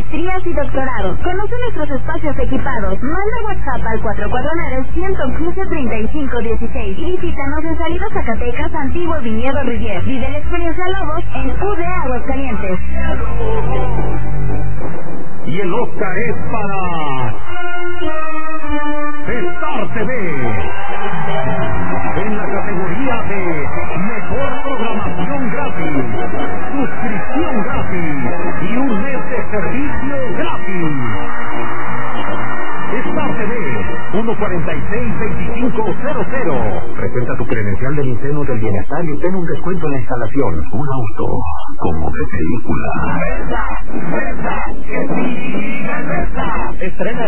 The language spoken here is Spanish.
maestrías y doctorados. Conoce nuestros espacios equipados. Manda WhatsApp al 449-115-3516 y visítanos en Salida Zacatecas, Antiguo Viñedo Rivier. Vive la experiencia Lobos en UD Aguascalientes. Y el Oscar es para Star TV. En la categoría de Mejor Programación Gratis, Suscripción Gratis y un mes de servicio gratis. Star TV, 146-2500. Presenta tu credencial del Inseno del Bienestar y obtén un descuento en la instalación. Un auto como de película. ¡Reza! ¡Que siga el Reza! Estrena